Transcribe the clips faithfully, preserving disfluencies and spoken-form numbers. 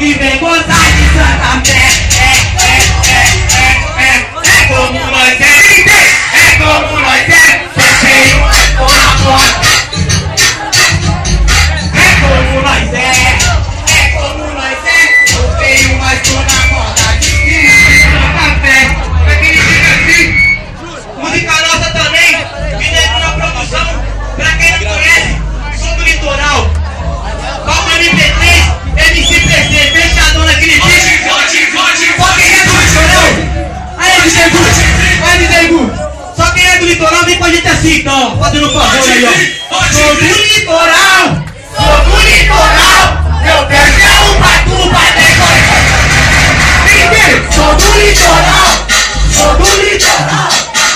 e vem gozar de Santa Fé. É, é, é, é, é, é como nós é, é como nós é, fechei uma porra fora. É como nós é, é como nós é, eu tenho uma toda moda de Santa Fé. Pra quem fica assim, música nossa também, Mineiro na produção. Pra quem não conhece, sou do litoral. Palma M P três, M C P C, fechadão naquele vídeo. Só quem é do litoral. Aí, M C Gu, aí, M C Gu. Só quem é do litoral vem com a gente assim, então, fazendo um favor aí, ó. Sou do litoral, sou do litoral. Eu quero é um batu pra decorar. Sou do litoral, sou do litoral.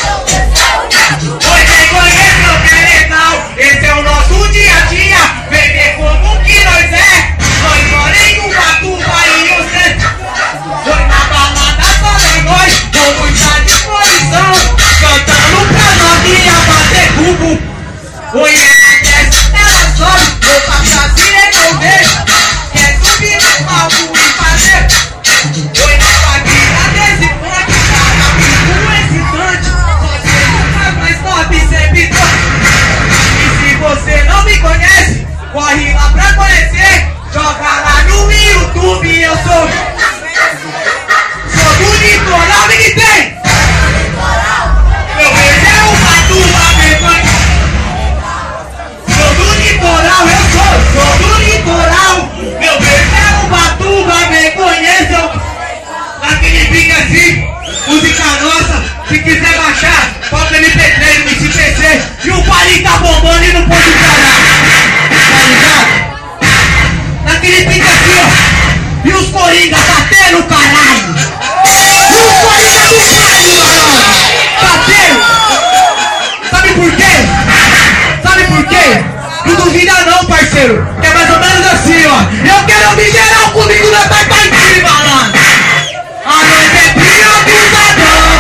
Você conhece o que é legal? Esse é o nosso dia a dia. Vem ver como que nós é. Nós moremos no Batuba e você. Foi na balada só nós dois, com muita disposição, cantando pra novinha bater cubo. Oi, ela desce, ela sobe, vou passar se resolver. Quer subir no palco e fazer? Oi, na família desse funk, cada amigo excitante. Você nunca mais sobe, sempre toca. E se você não me conhece, corre lá pra conhecer. Joga lá no YouTube, eu sou Sou do litoral, me tem. Meu beijo é o Batuba, meu. Sou do litoral, eu sou, sou do litoral. Meu beijo é o Batuba, me conheçam. Naquele pique assim, música nossa. Se quiser baixar, falta M P três, M C P C. E o baile tá bombando e não pode parar. Tá ligado? Naquele pique assim, ó. E os coringa batendo, caralho. E os coringa do caralho, batendo. Sabe por quê? Sabe por quê? Não duvida não, parceiro. É mais ou menos assim, ó. Eu quero me geral comigo na Taipaitinha, malandro. A noite é priorizadão.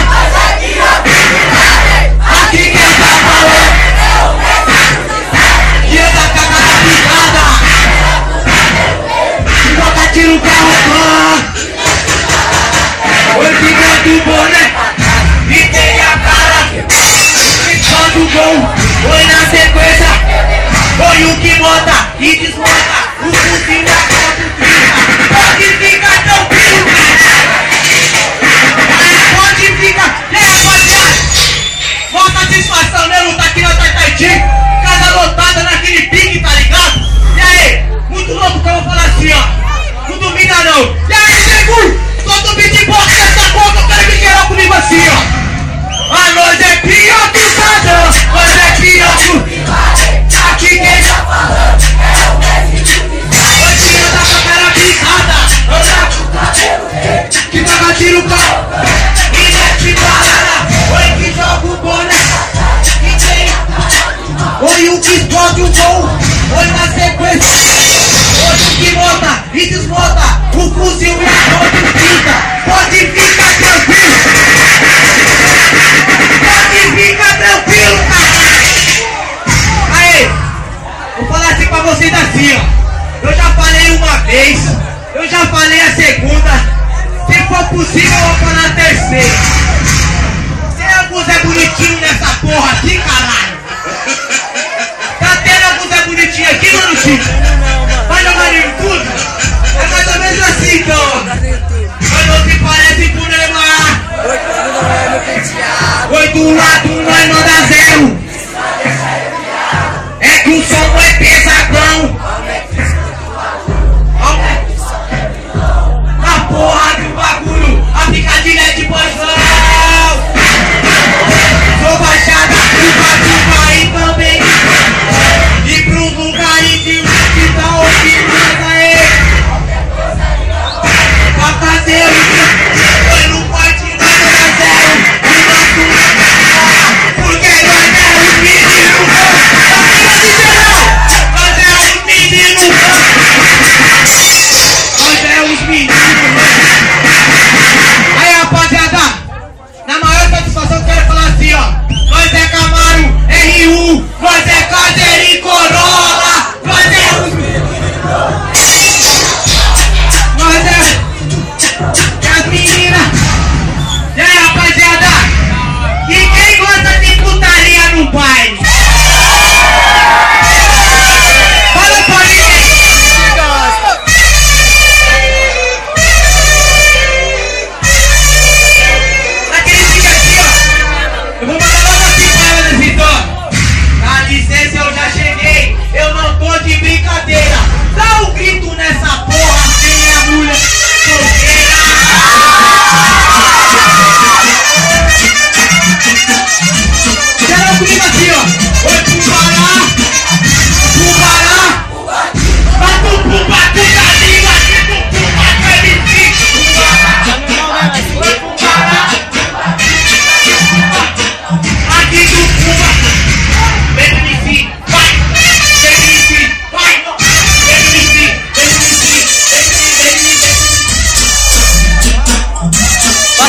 Aqui quem tá falando que eu tá cagada picada. E botar tiro no carro. Oi, fica do boné e tem a cara. E solta o gol. Oi, na sequência. Oi, o que bota e desmonta. O fuzil na foto fica. Pode ficar tranquilo, cara. Pode ficar. E aí, rapaziada? Mó satisfação mesmo tá aqui na Taitaitim. Casa lotada naquele pique, tá ligado? E aí? Muito louco que eu vou falar assim, ó. Não duvida não. E aí, Seguro? Solta o beatbox dessa boca. Eu quero me gerar comigo assim, ó. A nós é pior que Sadam. Nós é pior que... Aqui quem tá falando é o Messi. Hoje anda com a cara pintada. Anda com o cabelo que taca tiro no carro. E mete parada. Oi, que joga o boné. E tem a... Oi, o que explode o gol. Oi, na sequência. Oi, o que monta e desmonta. O fuzil e a mão de pinta. Pode ficar tranquilo. Pode ficar tranquilo, cara. Aí, vou falar assim pra vocês assim, ó. Eu já falei uma vez, eu já falei a segunda. Se for possível, eu vou falar a terceira. Tem algum Zé bonitinho nessa porra aqui, caralho? Tá tendo algum Zé bonitinho aqui, mano, Chico? Vai jogar no YouTube? É mais ou menos assim, então. Mas não se parece com o Neymar. Oi, do lado nós manda zero. É que o som é pesadão. A porra do bagulho, a picadilha é de poisão. Sou baixada pro Batuba e também. E pros lugares de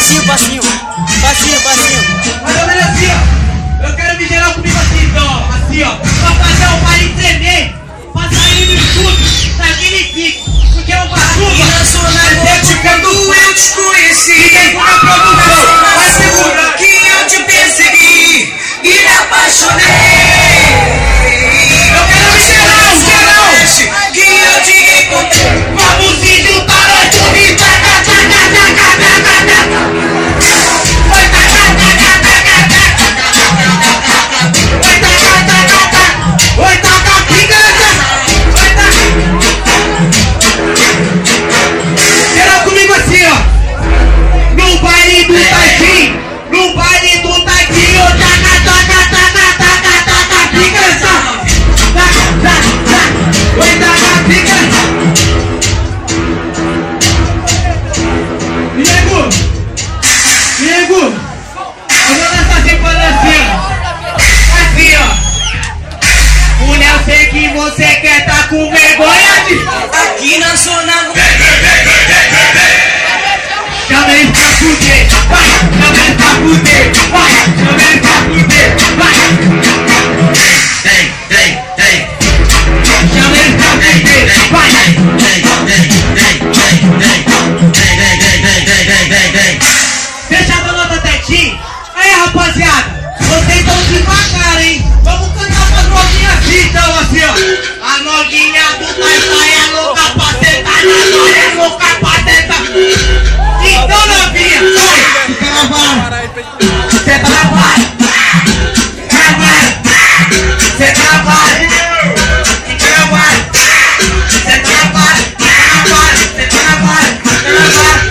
Passinho, passinho. Passinho, passinho. Mais ou menos assim, ó. Eu quero me gerar comigo assim, então, ó. Assim, ó. Pra fazer o baile tremer. Pra sair no escudo, naquele pique. Porque é o Batuba. É sempre quando eu te conheci. Fiquei com a produção. Vai segurar. Que eu te persegui e me apaixonei. Eu quero me gerar, geral. Que eu te encontrei. Vamos se juntar antes de taca, taca, taca, taca, taca. Vai taca, taca, taca, taca. Vai taca, taca, taca. Vai taca, picanta. Vai taca. Geral comigo assim, ó. No baile do Tadinho. No baile do Tadinho. Taca, taca, taca, taca, taca, picanta. Taca, taca, taca. Vai taca, picanta. Diego! Diego! Eu vou dançar assim pra dançar. Assim, ó. Mulher, eu sei que você quer tá com vergonha de... Aqui na zona. Chama ele pra fuder, vai! Chama ele pra fuder, vai! Chama ele pra fuder, vai! Vem, vem, vem. Chama ele pra fuder, vai! Vem, vem, vem, vem, vem. Vem, vem, vem, vem, vem, vem, vem, vem. Deixa a nota tetinho. Aí, rapaziada, vocês estão devagar, hein? Vamos cantar pras novinhas assim, então, assim, ó. A novinha do Taita é louca pra sentar, a novinha é louca pra sentar. Então, novinha, vai! Fica na vara. Senta na vara. Fica na vara. Senta na vara. Fica na vara. Senta na vara. Fica na vara. Senta na vara. Fica na vara.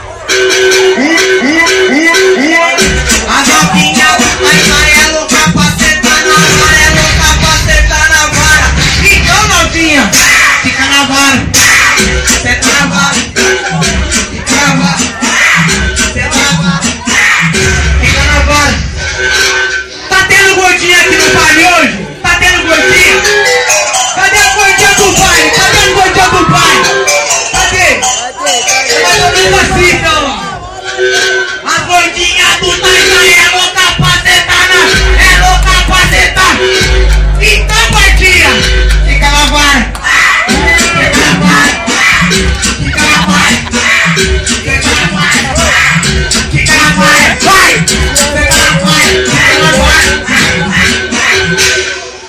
A novinha do Taita é louca pra sentar na vara, é louca pra sentar na vara. Então, novinha, fica na vara, senta na vara, fica na vara, senta na vara, fica na vara. Tá tendo gordinha aqui no baile hoje? Tá tendo gordinha? Cadê a gordinha do baile? Cadê a gordinha do baile? Cadê? É mais ou menos assim, então, ó. A gordinha do Taita é louca pra sentar na... É louca pra sentar. Então, gordinha, fica na vara. Fica na vara. Fica na vara. Fica na vara. Fica na vara. Vai! Fica na vara. Fica na vara.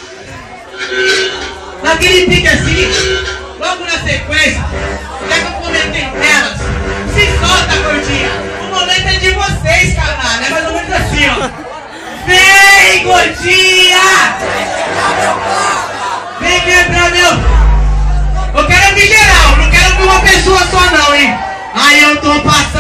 Naquele pique assim, logo na sequência, já que eu comentei nelas, se solta, gordinha. O momento é de vocês, caralho. É mais ou menos assim, ó. Vem, gordinha! Vem quebrar meu... Eu quero me geral, não quero ver uma pessoa só não, hein? Aí eu tô passando.